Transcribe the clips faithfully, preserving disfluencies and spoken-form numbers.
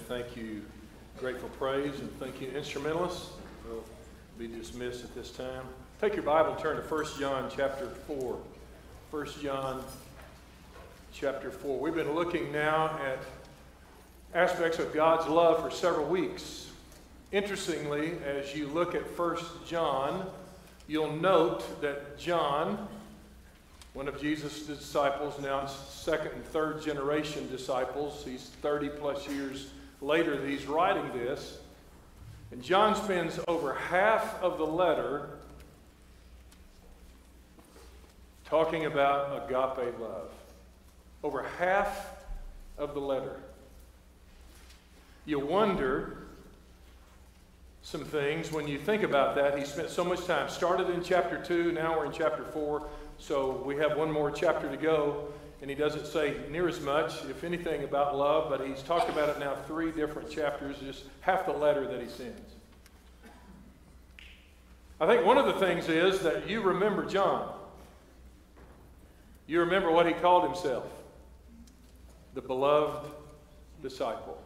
Thank you, Grateful Praise, and thank you, instrumentalists. We'll be dismissed at this time. Take your Bible and turn to First John chapter four. First John chapter four. We've been looking now at aspects of God's love for several weeks. Interestingly, as you look at First John, you'll note that John, one of Jesus' disciples, now it's second and third generation disciples. He's thirty plus years later that he's writing this. And John spends over half of the letter talking about agape love. Over half of the letter. You wonder some things when you think about that. He spent so much time. Started in chapter two, now we're in chapter four. So we have one more chapter to go, and he doesn't say near as much, if anything, about love, but he's talked about it now three different chapters, just half the letter that he sends. I think one of the things is that you remember John. You remember what he called himself, the beloved disciple.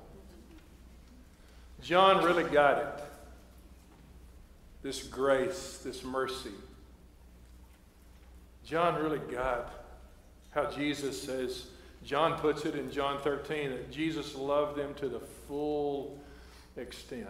John really got it. This grace, this mercy. John really got how Jesus says, John puts it in John thirteen, that Jesus loved them to the full extent.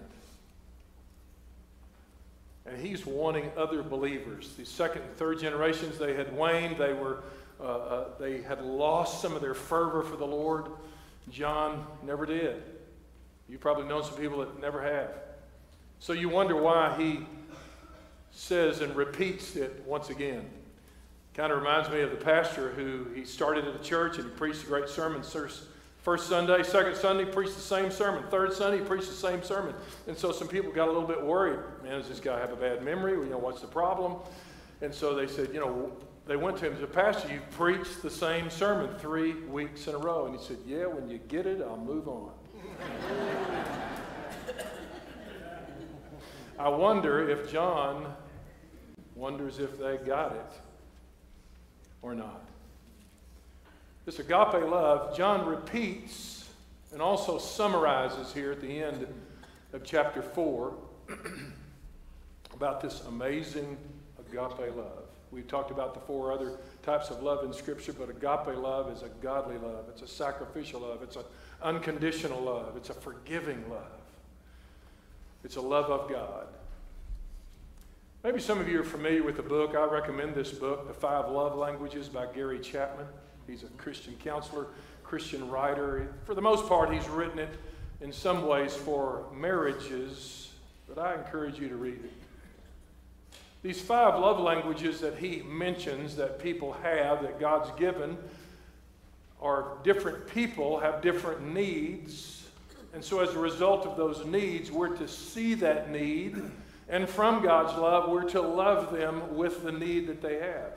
And he's wanting other believers. The second and third generations, they had waned. They were, uh, uh, they had lost some of their fervor for the Lord. John never did. You've probably known some people that never have. So you wonder why he says and repeats it once again. Kind of reminds me of the pastor who he started at a church and he preached a great sermon. First Sunday, second Sunday, preached the same sermon. Third Sunday, he preached the same sermon. And so some people got a little bit worried. Man, does this guy have a bad memory? You know, what's the problem? And so they said, you know, they went to him and said, Pastor, you preached the same sermon three weeks in a row. And he said, yeah, when you get it, I'll move on. I wonder if John wonders if they got it or not. This agape love, John repeats and also summarizes here at the end of chapter four about this amazing agape love. We've talked about the four other types of love in Scripture, but agape love is a godly love. It's a sacrificial love. It's an unconditional love. It's a forgiving love. It's a love of God. Maybe some of you are familiar with the book. I recommend this book, The Five Love Languages by Gary Chapman. He's a Christian counselor, Christian writer. For the most part, he's written it in some ways for marriages, but I encourage you to read it. These five love languages that he mentions that people have, that God's given, are different people, have different needs. And so as a result of those needs, we're to see that need. And from God's love, we're to love them with the need that they have.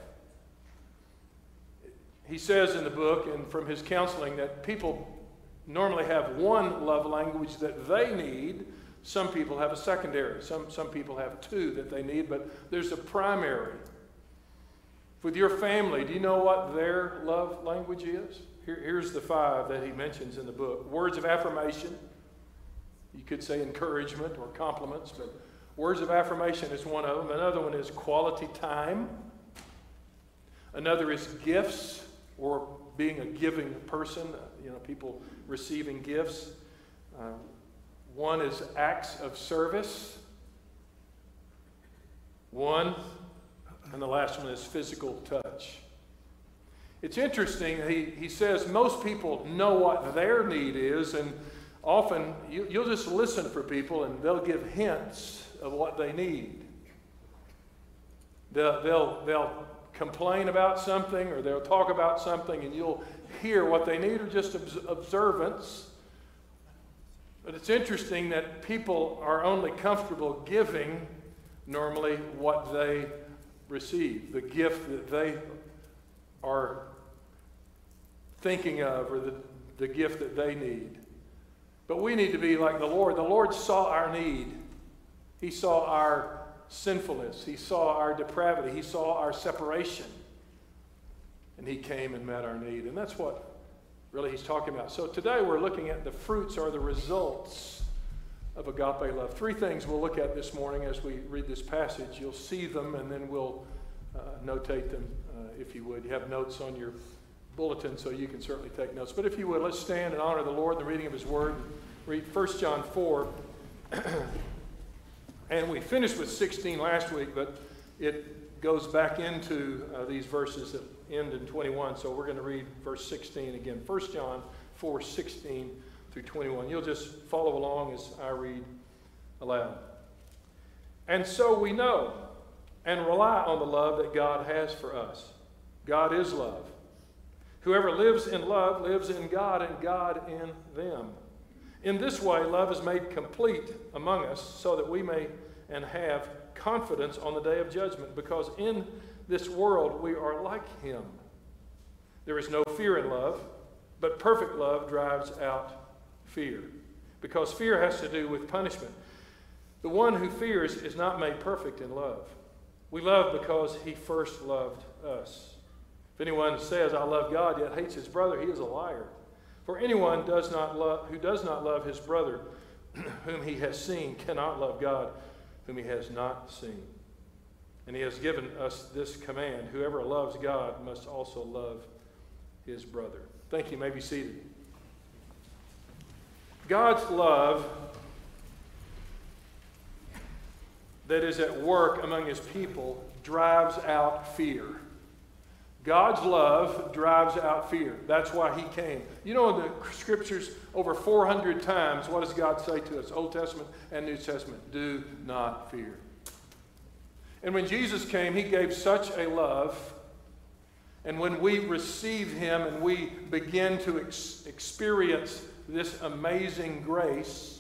He says in the book and from his counseling that people normally have one love language that they need. Some people have a secondary. Some, some people have two that they need, but there's a primary. With your family, do you know what their love language is? Here, here's the five that he mentions in the book. Words of affirmation. You could say encouragement or compliments, but words of affirmation is one of them. Another one is quality time. Another is gifts, or being a giving person, you know, people receiving gifts. Uh, one is acts of service. One, and the last one is physical touch. It's interesting, he, he says most people know what their need is, and often you, you'll just listen for people and they'll give hints of what they need. They'll, they'll, they'll complain about something or they'll talk about something and you'll hear what they need, or just observance. But it's interesting that people are only comfortable giving normally what they receive, the gift that they are thinking of, or the, the gift that they need. But we need to be like the Lord. The Lord saw our need. He saw our sinfulness. He saw our depravity. He saw our separation. And he came and met our need. And that's what really he's talking about. So today we're looking at the fruits or the results of agape love. Three things we'll look at this morning as we read this passage. You'll see them and then we'll uh, notate them uh, if you would. You have notes on your bulletin so you can certainly take notes. But if you would, let's stand and honor the Lord in the reading of his word. Read First John four. And we finished with sixteen last week, but it goes back into uh, these verses that end in twenty-one. So we're going to read verse sixteen again. First John four, sixteen through twenty-one. You'll just follow along as I read aloud. And so we know and rely on the love that God has for us. God is love. Whoever lives in love lives in God and God in them. In this way, love is made complete among us so that we may and have confidence on the day of judgment, because in this world we are like him. There is no fear in love, but perfect love drives out fear, because fear has to do with punishment. The one who fears is not made perfect in love. We love because he first loved us. If anyone says, I love God, yet hates his brother, he is a liar. For anyone does not love, who does not love his brother whom he has seen cannot love God whom he has not seen. And he has given us this command: whoever loves God must also love his brother. Thank you. You may be seated. God's love that is at work among his people drives out fear. God's love drives out fear. That's why he came. You know, in the scriptures, over four hundred times, what does God say to us? Old Testament and New Testament. Do not fear. And when Jesus came, he gave such a love. And when we receive him and we begin to ex- experience this amazing grace,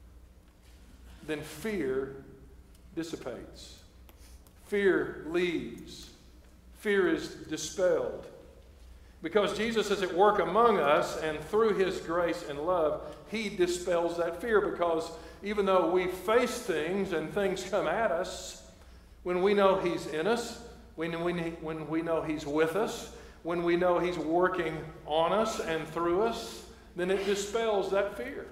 then fear dissipates. Fear leaves. Fear is dispelled. Because Jesus is at work among us, and through his grace and love, he dispels that fear. Because even though we face things and things come at us, when we know he's in us, when we, when we know he's with us, when we know he's working on us and through us, then it dispels that fear.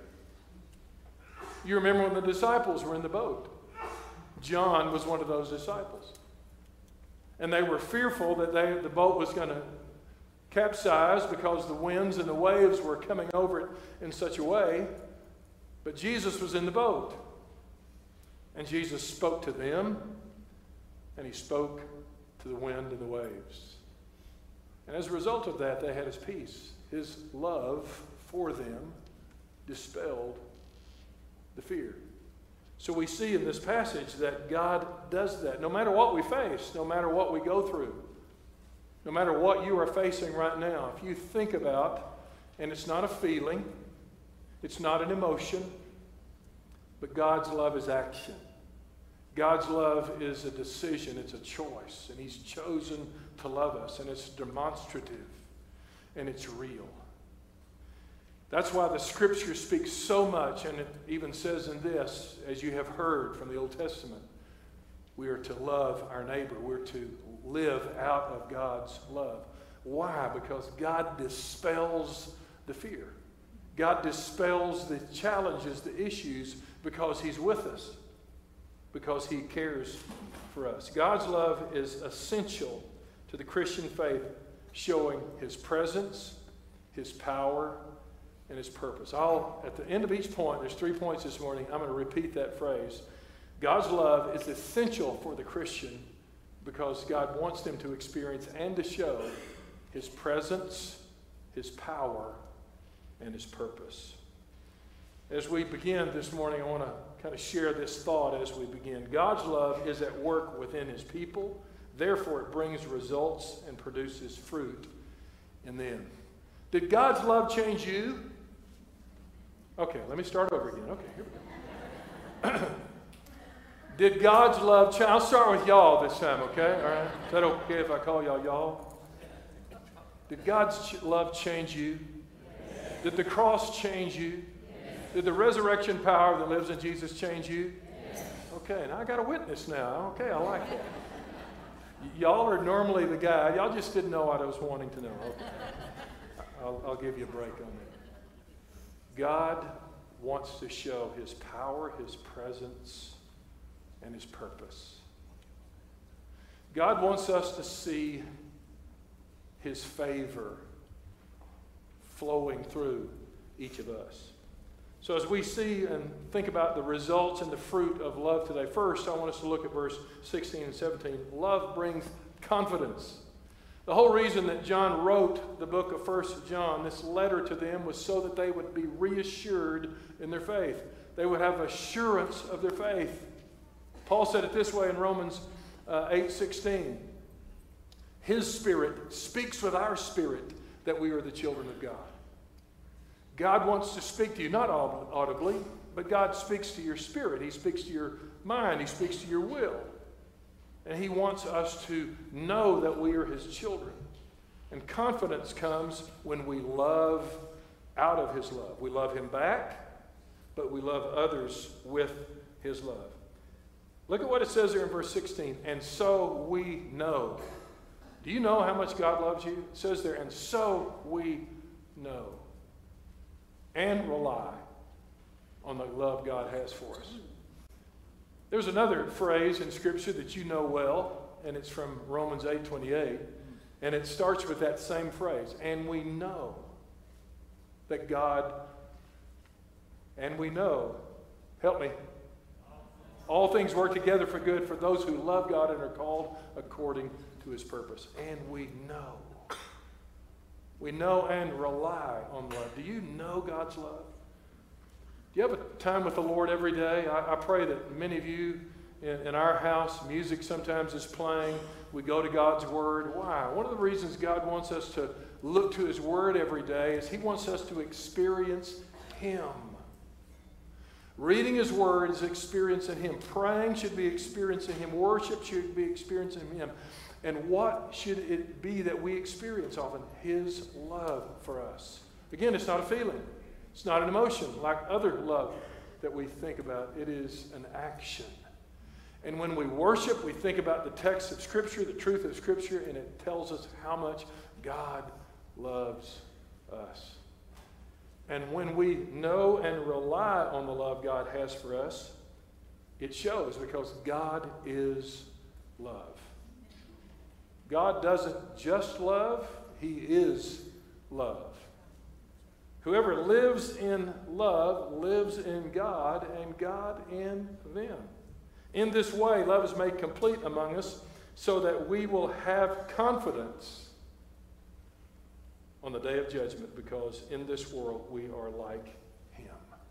You remember when the disciples were in the boat. John was one of those disciples. And they were fearful that they, the boat was going to capsize because the winds and the waves were coming over it in such a way. But Jesus was in the boat. And Jesus spoke to them, and he spoke to the wind and the waves. And as a result of that, they had his peace. His love for them dispelled the fear. So we see in this passage that God does that. No matter what we face, no matter what we go through, no matter what you are facing right now, if you think about, and it's not a feeling, it's not an emotion, but God's love is action. God's love is a decision, it's a choice, and he's chosen to love us, and it's demonstrative, and it's real. That's why the scripture speaks so much, and it even says in this, as you have heard from the Old Testament, we are to love our neighbor. We're to live out of God's love. Why? Because God dispels the fear. God dispels the challenges, the issues, because he's with us, because he cares for us. God's love is essential to the Christian faith, showing his presence, his power, and his purpose. I'll, at the end of each point, there's three points this morning, I'm going to repeat that phrase. God's love is essential for the Christian because God wants them to experience and to show his presence, his power, and his purpose. As we begin this morning, I want to kind of share this thought as we begin. God's love is at work within his people. Therefore, it brings results and produces fruit in them. Did God's love change you? Okay, let me start over again. Okay, here we go. Did God's love change? I'll start with y'all this time, okay? All right? Is that okay if I call y'all y'all? Did God's ch- love change you? Yes. Did the cross change you? Yes. Did the resurrection power that lives in Jesus change you? Yes. Okay, now I got a witness now. Okay, I like that. Y- y'all are normally the guy. Y'all just didn't know what I was wanting to know. Okay. I'll, I'll give you a break on that. God wants to show his power, his presence, and his purpose. God wants us to see his favor flowing through each of us. So as we see and think about the results and the fruit of love today, first I want us to look at verse sixteen and seventeen. Love brings confidence. The whole reason that John wrote the book of First John, this letter to them, was so that they would be reassured in their faith. They would have assurance of their faith. Paul said it this way in Romans uh, eight sixteen. His Spirit speaks with our spirit that we are the children of God. God wants to speak to you, not audibly, but God speaks to your spirit. He speaks to your mind. He speaks to your will. And he wants us to know that we are his children. And confidence comes when we love out of his love. We love him back, but we love others with his love. Look at what it says there in verse sixteen. And so we know. Do you know how much God loves you? It says there, and so we know. And rely on the love God has for us. There's another phrase in Scripture that you know well, and it's from Romans eight twenty-eight, and it starts with that same phrase. And we know that God, and we know, help me, all things work together for good for those who love God and are called according to his purpose. And we know. We know and rely on love. Do you know God's love? Do you have a time with the Lord every day? I, I pray that many of you in, in our house, music sometimes is playing. We go to God's Word. Why? One of the reasons God wants us to look to his Word every day is he wants us to experience him. Reading his Word is experiencing him. Praying should be experiencing him. Worship should be experiencing him. And what should it be that we experience often? His love for us. Again, it's not a feeling. It's not an emotion like other love that we think about. It is an action. And when we worship, we think about the text of Scripture, the truth of Scripture, and it tells us how much God loves us. And when we know and rely on the love God has for us, it shows because God is love. God doesn't just love, he is love. Whoever lives in love lives in God and God in them. In this way, love is made complete among us so that we will have confidence on the day of judgment because in this world we are like him.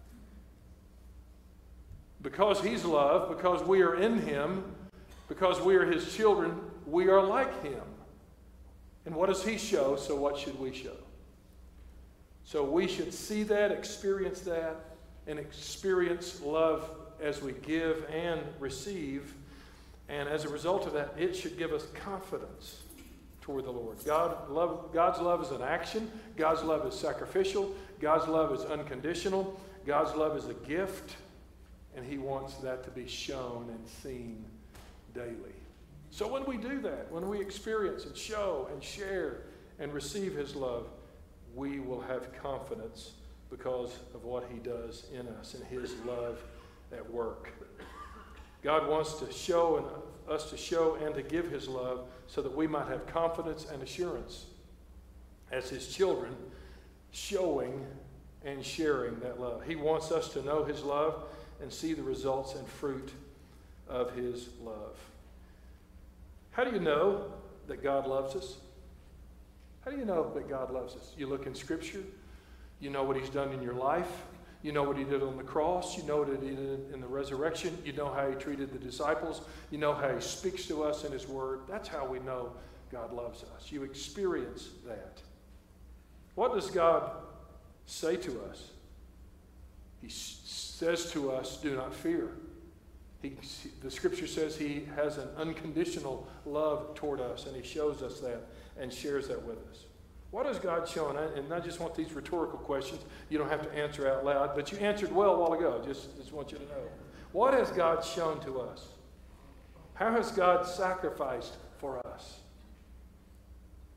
Because he's love, because we are in him, because we are his children, we are like him. And what does he show? So what should we show? So we should see that, experience that, and experience love as we give and receive. And as a result of that, it should give us confidence toward the Lord. God, love, God's love is an action. God's love is sacrificial. God's love is unconditional. God's love is a gift. And he wants that to be shown and seen daily. So when we do that, when we experience and show and share and receive his love, we will have confidence because of what he does in us and his love at work. God wants to show and us to show and to give his love so that we might have confidence and assurance as his children, showing and sharing that love. He wants us to know his love and see the results and fruit of his love. How do you know that God loves us? How do you know that God loves us? You look in Scripture. You know what he's done in your life. You know what he did on the cross. You know what he did in the resurrection. You know how he treated the disciples. You know how he speaks to us in his word. That's how we know God loves us. You experience that. What does God say to us? He says to us, do not fear. He, the Scripture says he has an unconditional love toward us, and he shows us that and shares that with us. What has God shown? And I just want these rhetorical questions. You don't have to answer out loud, but you answered well a while ago. Just, just want you to know. What has God shown to us? How has God sacrificed for us?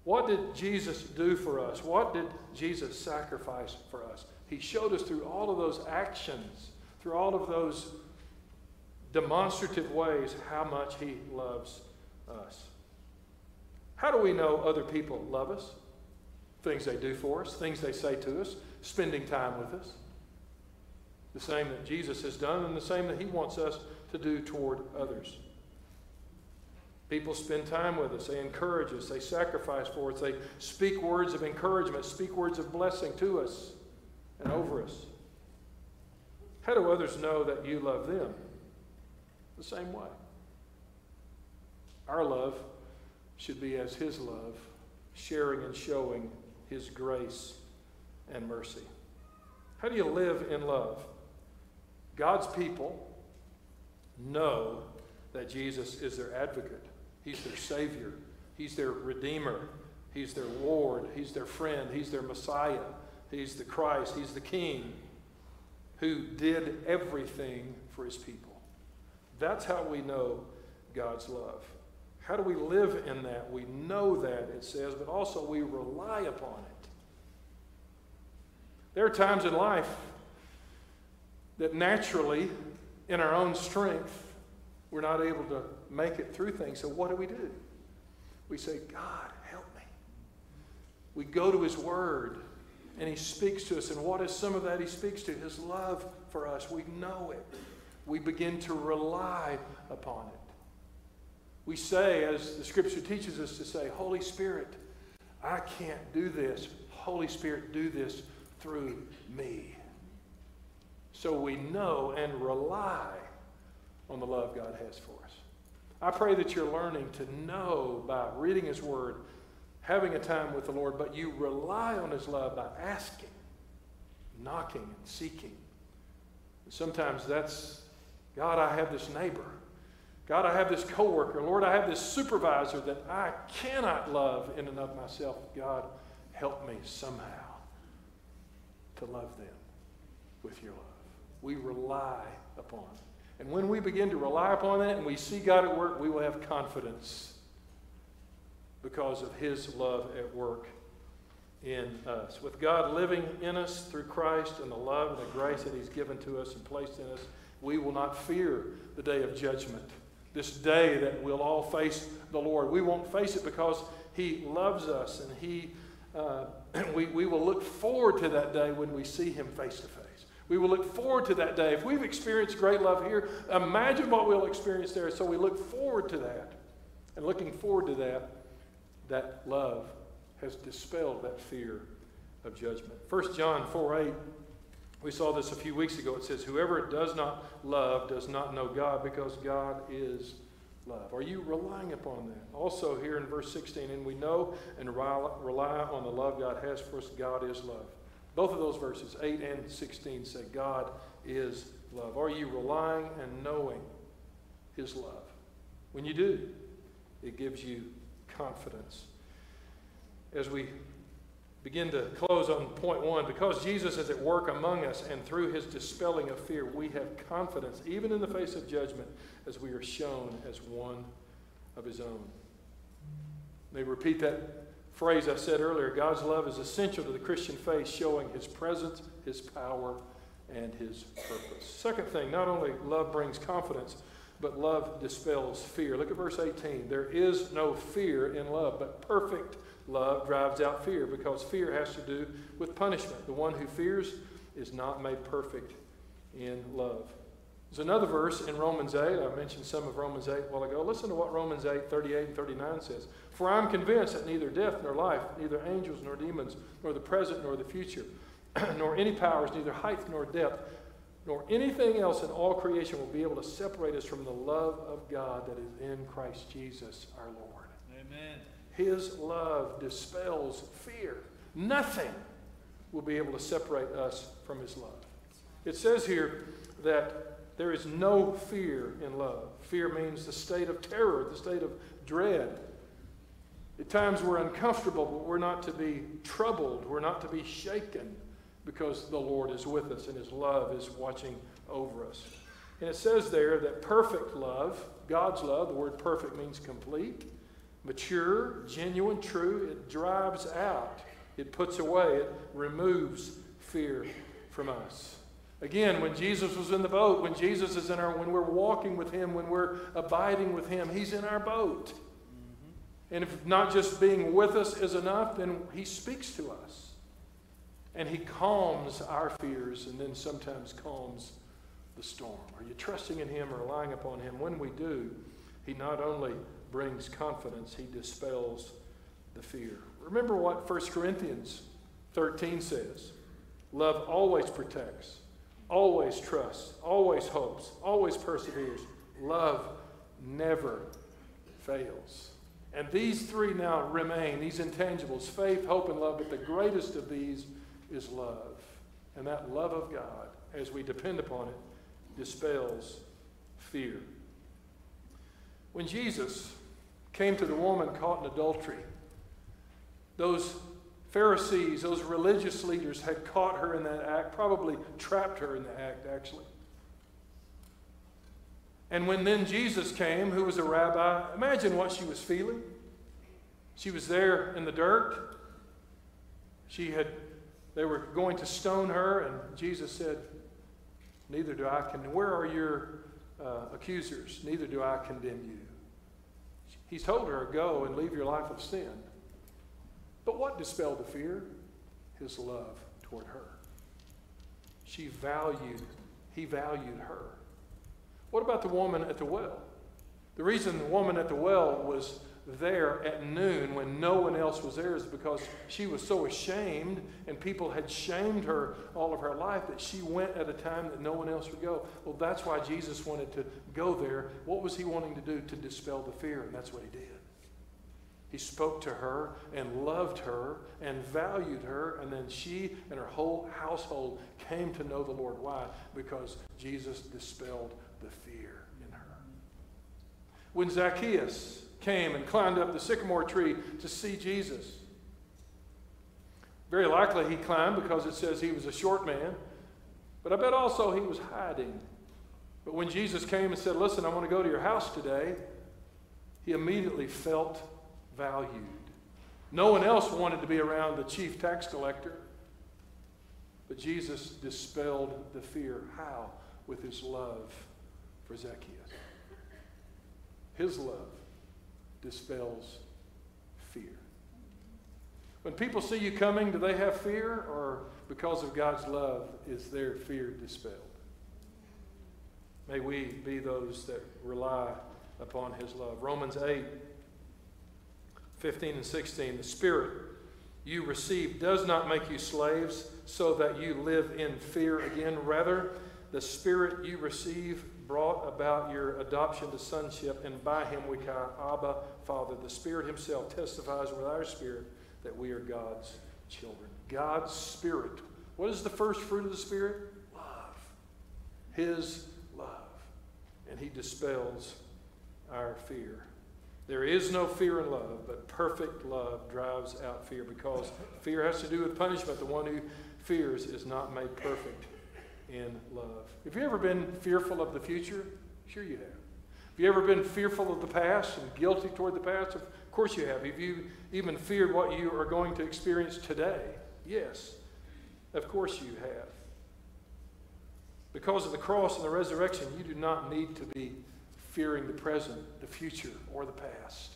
What did Jesus do for us? What did Jesus sacrifice for us? He showed us through all of those actions, through all of those demonstrative ways, how much he loves us. How do we know other people love us? Things they do for us, things they say to us, spending time with us. The same that Jesus has done and the same that he wants us to do toward others. People spend time with us. They encourage us. They sacrifice for us. They speak words of encouragement, speak words of blessing to us and over us. How do others know that you love them? The same way. Our love should be as his love, sharing and showing his grace and mercy. How do you live in love? God's people know that Jesus is their advocate. He's their Savior. He's their Redeemer. He's their Lord. He's their friend. He's their Messiah. He's the Christ. He's the King who did everything for his people. That's how we know God's love. How do we live in that? We know that, it says, but also we rely upon it. There are times in life that naturally, in our own strength, we're not able to make it through things. So what do we do? We say, God, help me. We go to his word, and he speaks to us. And what is some of that he speaks to? His love for us. We know it. We begin to rely upon it. We say, as the Scripture teaches us to say, Holy Spirit, I can't do this. Holy Spirit, do this through me. So we know and rely on the love God has for us. I pray that you're learning to know by reading his word, having a time with the Lord, but you rely on his love by asking, knocking, and seeking. And sometimes that's, God, I have this neighbor. God, I have this coworker. Lord, I have this supervisor that I cannot love in and of myself. God, help me somehow to love them with your love. We rely upon it. And when we begin to rely upon that and we see God at work, we will have confidence because of his love at work in us. With God living in us through Christ and the love and the grace that he's given to us and placed in us, we will not fear the day of judgment. This day that we'll all face the Lord. We won't face it because he loves us, and he, uh, we, we will look forward to that day when we see him face to face. We will look forward to that day. If we've experienced great love here, imagine what we'll experience there. So we look forward to that. And looking forward to that, that love has dispelled that fear of judgment. First John four eight, we saw this a few weeks ago. It says, whoever does not love does not know God, because God is love. Are you relying upon that? Also here in verse sixteen, and we know and rely on the love God has for us. God is love. Both of those verses, eight and sixteen, say God is love. Are you relying and knowing his love? When you do, it gives you confidence. As we begin to close on point one, because Jesus is at work among us and through his dispelling of fear, we have confidence, even in the face of judgment, as we are shown as one of his own. Let me repeat that phrase I said earlier. God's love is essential to the Christian faith, showing his presence, his power, and his purpose. Second thing, not only love brings confidence, but love dispels fear. Look at verse eighteen. There is no fear in love, but perfect love drives out fear, because fear has to do with punishment. The one who fears is not made perfect in love. There's another verse in Romans eight. I mentioned some of Romans eight a while ago. Listen to what Romans eight, thirty-eight and thirty-nine says. For I am convinced that neither death nor life, neither angels nor demons, nor the present nor the future, nor any powers, neither height nor depth, nor anything else in all creation will be able to separate us from the love of God that is in Christ Jesus our Lord. Amen. His love dispels fear. Nothing will be able to separate us from his love. It says here that there is no fear in love. Fear means the state of terror, the state of dread. At times we're uncomfortable, but we're not to be troubled. We're not to be shaken, because the Lord is with us and his love is watching over us. And it says there that perfect love, God's love, the word perfect means complete, Mature, genuine, true, it drives out, it puts away, it removes fear from us. Again, when Jesus was in the boat, when Jesus is in our, when we're walking with him, when we're abiding with him, he's in our boat. Mm-hmm. And if not just being with us is enough, then he speaks to us. And he calms our fears and then sometimes calms the storm. Are you trusting in him or relying upon him? When we do, he not only brings confidence, he dispels the fear. Remember what First Corinthians thirteen says. Love always protects, always trusts, always hopes, always perseveres. Love never fails. And these three now remain, these intangibles, faith, hope, and love, but the greatest of these is love. And that love of God, as we depend upon it, dispels fear. When Jesus came to the woman caught in adultery, those Pharisees, those religious leaders had caught her in that act, probably trapped her in the act, actually. And when then Jesus came, who was a rabbi, imagine what she was feeling. She was there in the dirt. She had, they were going to stone her, and Jesus said, neither do I condemn. Where are your uh, accusers? Neither do I condemn you. He's told her, go and leave your life of sin. But what dispelled the fear? His love toward her. She valued, he valued her. What about the woman at the well? The reason the woman at the well was there at noon when no one else was there is because she was so ashamed and people had shamed her all of her life that she went at a time that no one else would go. Well, that's why Jesus wanted to go there. What was he wanting to do? To dispel the fear, and that's what he did. He spoke to her and loved her and valued her, and then she and her whole household came to know the Lord. Why? Because Jesus dispelled the fear in her. When Zacchaeus came and climbed up the sycamore tree to see Jesus, very likely he climbed because it says he was a short man, but I bet also he was hiding. But when Jesus came and said, listen, I want to go to your house today, he immediately felt valued. No one else wanted to be around the chief tax collector, but Jesus dispelled the fear. How? With his love for Zacchaeus. His love dispels fear. When people see you coming, do they have fear, or because of God's love is their fear dispelled? May we be those that rely upon his love. Romans eight, fifteen and sixteen, the Spirit you receive does not make you slaves so that you live in fear again. Rather, the Spirit you receive brought about your adoption to sonship, and by him we cry, Abba, Father. The Spirit himself testifies with our spirit that we are God's children. God's Spirit. What is the first fruit of the Spirit? Love. His love. And he dispels our fear. There is no fear in love, but perfect love drives out fear, because fear has to do with punishment. The one who fears is not made perfect in love. Have you ever been fearful of the future? Sure you have. Have you ever been fearful of the past and guilty toward the past? Of course you have. Have you even feared what you are going to experience today? Yes, of course you have. Because of the cross and the resurrection, you do not need to be fearing the present, the future, or the past.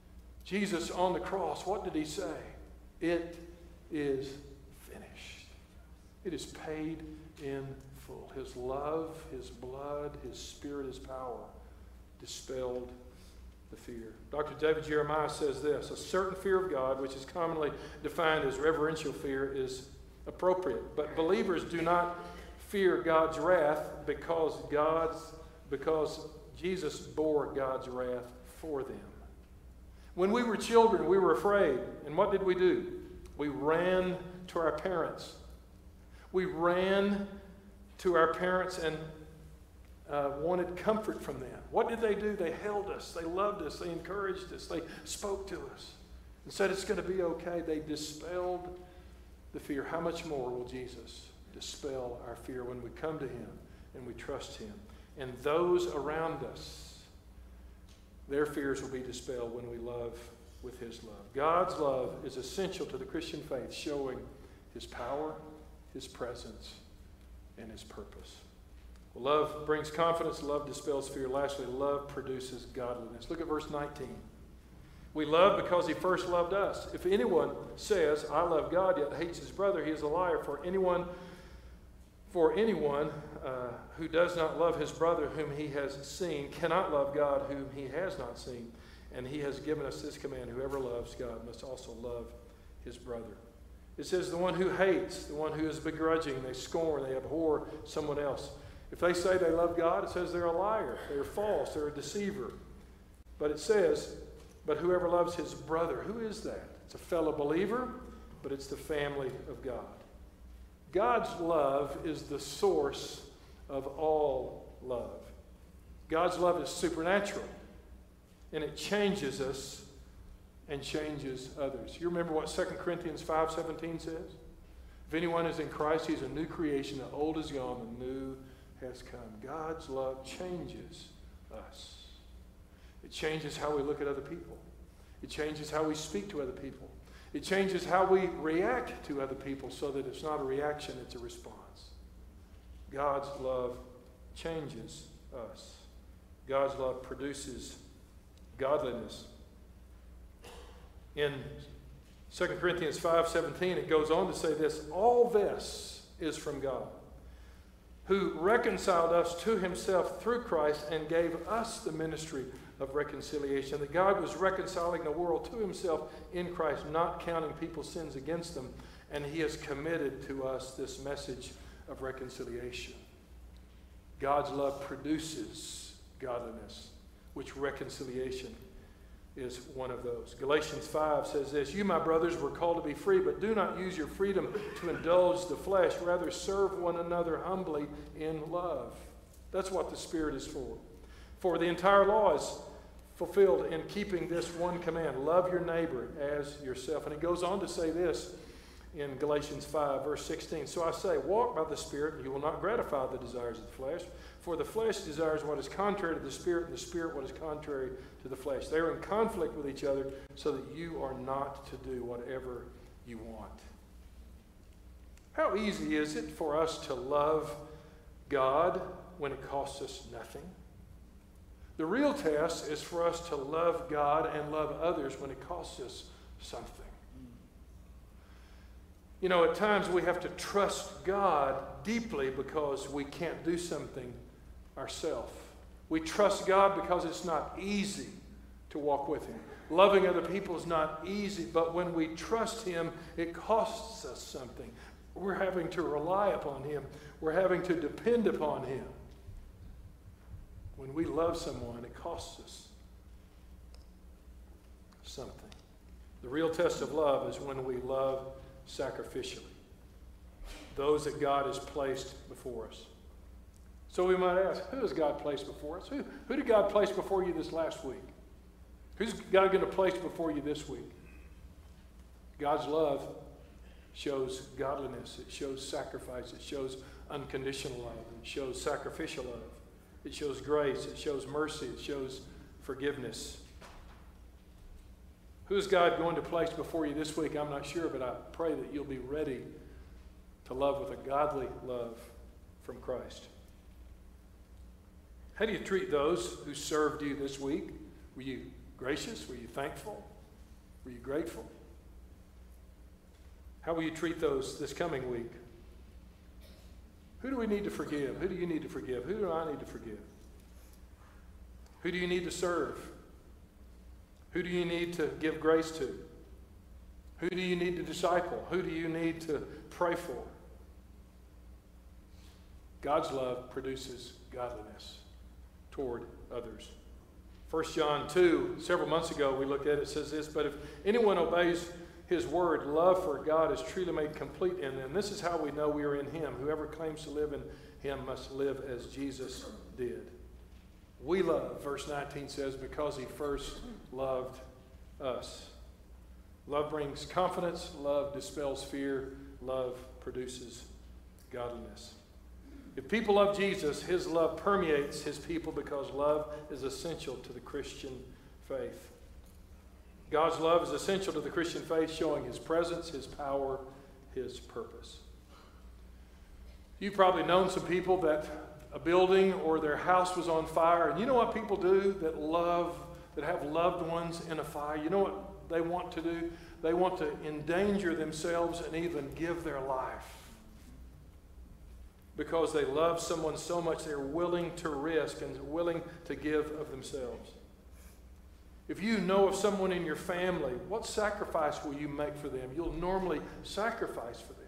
Jesus on the cross, what did he say? It is finished. It is paid in full. His love, his blood, his Spirit, his power dispelled the fear. Doctor David Jeremiah says this: a certain fear of God, which is commonly defined as reverential fear, is appropriate. But believers do not fear God's wrath because God's because Jesus bore God's wrath for them. When we were children, we were afraid. And what did we do? We ran to our parents. We ran to our parents and uh, wanted comfort from them. What did they do? They held us. They loved us. They encouraged us. They spoke to us and said it's going to be okay. They dispelled the fear. How much more will Jesus dispel our fear when we come to him and we trust him? And those around us, their fears will be dispelled when we love with his love. God's love is essential to the Christian faith, showing his power, his presence, and his purpose. Well, love brings confidence. Love dispels fear. Lastly, love produces godliness. Look at verse nineteen. We love because he first loved us. If anyone says, I love God, yet hates his brother, he is a liar. For anyone, for anyone uh, who does not love his brother whom he has seen cannot love God whom he has not seen. And he has given us this command: whoever loves God must also love his brother. It says the one who hates, the one who is begrudging, they scorn, they abhor someone else. If they say they love God, it says they're a liar, they're false, they're a deceiver. But it says, but whoever loves his brother, who is that? It's a fellow believer, but it's the family of God. God's love is the source of all love. God's love is supernatural, and it changes us and changes others. You remember what Second Corinthians five seventeen says? If anyone is in Christ, he's a new creation. The old is gone, the new has come. God's love changes us. It changes how we look at other people. It changes how we speak to other people. It changes how we react to other people, so that it's not a reaction, it's a response. God's love changes us. God's love produces godliness. In Second Corinthians five seventeen, it goes on to say this: all this is from God, who reconciled us to himself through Christ and gave us the ministry of reconciliation. That God was reconciling the world to himself in Christ, not counting people's sins against them, and he has committed to us this message of reconciliation. God's love produces godliness, which reconciliation is one of those. Galatians five says this: you, my brothers, were called to be free, but do not use your freedom to indulge the flesh. Rather, serve one another humbly in love. That's what the Spirit is for. For the entire law is fulfilled in keeping this one command: love your neighbor as yourself. And it goes on to say this in Galatians five, verse sixteen. So I say, walk by the Spirit, and you will not gratify the desires of the flesh. For the flesh desires what is contrary to the Spirit, and the Spirit what is contrary to the flesh. They are in conflict with each other, so that you are not to do whatever you want. How easy is it for us to love God when it costs us nothing? The real test is for us to love God and love others when it costs us something. You know, at times we have to trust God deeply because we can't do something ourselves. We trust God because it's not easy to walk with him. Loving other people is not easy, but when we trust him, it costs us something. We're having to rely upon him. We're having to depend upon him. When we love someone, it costs us something. The real test of love is when we love sacrificially those that God has placed before us. So we might ask, who has God placed before us? Who, who did God place before you this last week? Who's God going to place before you this week? God's love shows godliness. It shows sacrifice. It shows unconditional love. It shows sacrificial love. It shows grace. It shows mercy. It shows forgiveness. Who is God going to place before you this week? I'm not sure, but I pray that you'll be ready to love with a godly love from Christ. How do you treat those who served you this week? Were you gracious? Were you thankful? Were you grateful? How will you treat those this coming week? Who do we need to forgive? Who do you need to forgive? Who do I need to forgive? Who do you need to serve? Who do you need to give grace to? Who do you need to disciple? Who do you need to pray for? God's love produces godliness toward others. First John two, several months ago we looked at it, it says this: but if anyone obeys his word, love for God is truly made complete in them. This is how we know we are in him. Whoever claims to live in him must live as Jesus did. We love, verse nineteen says, because he first loved us. Love brings confidence. Love dispels fear. Love produces godliness. If people love Jesus, his love permeates his people because love is essential to the Christian faith. God's love is essential to the Christian faith, showing His presence, His power, His purpose. You've probably known some people that a building or their house was on fire, and you know what people do that love, that have loved ones in a fire? You know what they want to do? They want to endanger themselves and even give their life. Because they love someone so much, they're willing to risk and willing to give of themselves. If you know of someone in your family, what sacrifice will you make for them? You'll normally sacrifice for them.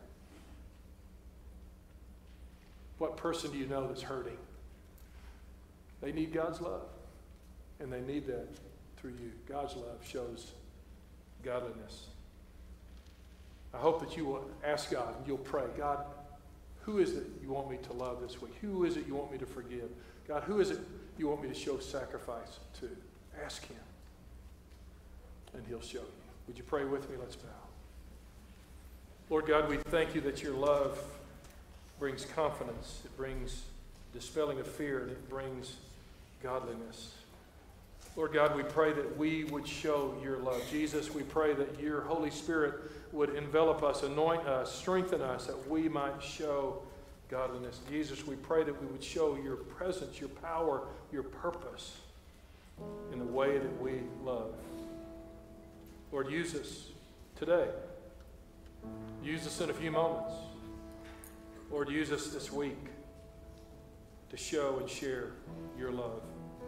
What person do you know that's hurting? They need God's love. And they need that through you. God's love shows godliness. I hope that you will ask God and you'll pray, God, who is it you want me to love this week? Who is it you want me to forgive? God, who is it you want me to show sacrifice to? Ask Him. And He'll show you. Would you pray with me? Let's bow. Lord God, we thank you that your love brings confidence. It brings dispelling of fear, and it brings godliness. Lord God, we pray that we would show your love. Jesus, we pray that your Holy Spirit would envelop us, anoint us, strengthen us, that we might show godliness. Jesus, we pray that we would show your presence, your power, your purpose in the way that we love. Lord, use us today. Use us in a few moments. Lord, use us this week to show and share your love.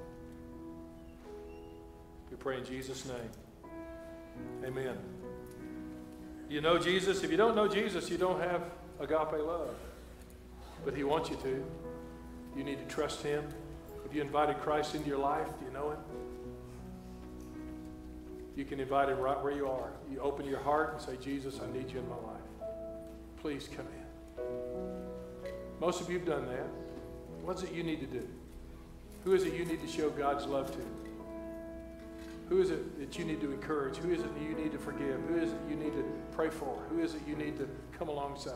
We pray in Jesus' name. Amen. You know Jesus? If you don't know Jesus, you don't have agape love. But He wants you to. You need to trust Him. Have you invited Christ into your life? Do you know Him? You can invite Him right where you are. You open your heart and say, Jesus, I need you in my life. Please come in. Most of you have done that. What's it you need to do? Who is it you need to show God's love to? Who is it that you need to encourage? Who is it that you need to forgive? Who is it you need to pray for? Who is it you need to come alongside?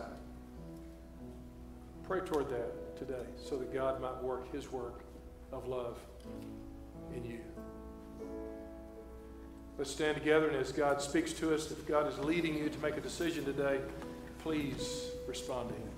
Pray toward that today so that God might work His work of love in you. Let's stand together, and as God speaks to us, if God is leading you to make a decision today, please respond to Him.